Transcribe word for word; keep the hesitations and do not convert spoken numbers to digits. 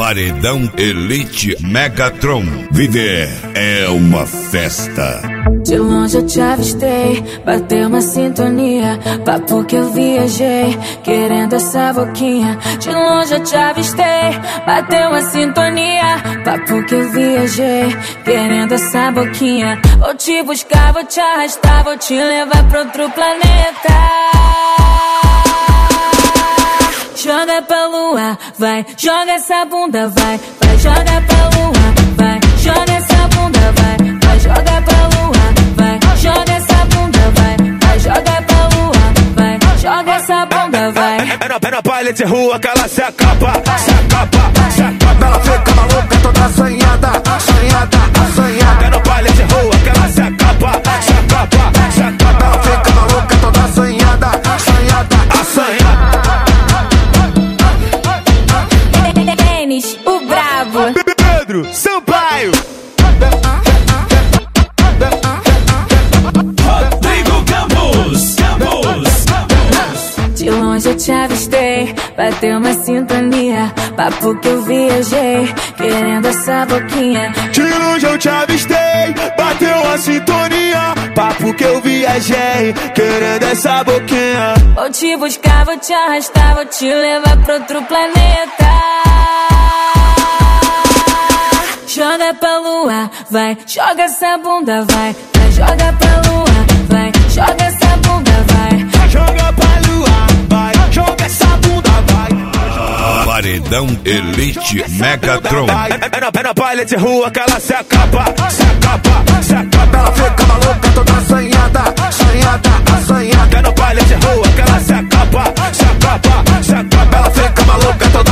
Paredão Elite Megatron. Viver é uma festa. De longe eu te avistei, bateu uma sintonia. Papo que eu viajei, querendo essa boquinha. De longe eu te avistei, bateu uma sintonia. Papo que eu viajei, querendo essa boquinha. Vou te buscar, vou te arrastar, vou te levar pra outro planeta. Joga pra lua, vai, joga essa bunda, vai, vai, joga pra lua, vai, joga essa bunda, vai, vai, joga pra lua, vai, joga essa bunda, vai, vai, joga pra lua, vai, joga essa bunda, vai. É na, é na baile de rua que ela se acaba, se acaba, se acaba. Ela fica maluca, toda assanhada, assanhada, assanhada. É no baile de rua que ela se acaba, se acaba, se acaba. Ela fica maluca, toda assanhada, assanhada, assanhada. O brabo Pedro Sampaio, Rodrigo Campos, Campos, Campos. De longe eu te avistei, bateu uma sintonia. Papo que eu viajei, querendo essa boquinha. de longe eu te avistei, bateu uma sintonia. Papo que eu viajei, querendo essa boquinha. Vou te buscar, vou te arrastar, vou te levar pra outro planeta. Joga pra lua, vai, joga essa bunda, vai, vai, joga pra lua, vai, joga essa bunda, vai. Joga pra lua, vai, joga essa bunda, vai. Paredão Elite Megatron. É na, é na baile de rua que ela se acaba, se acaba, se acaba. Ela fica maluca, toda assanhada, assanhada, assanhada. É no baile de rua que ela se acaba, se acaba, se acaba. Ela fica maluca, toda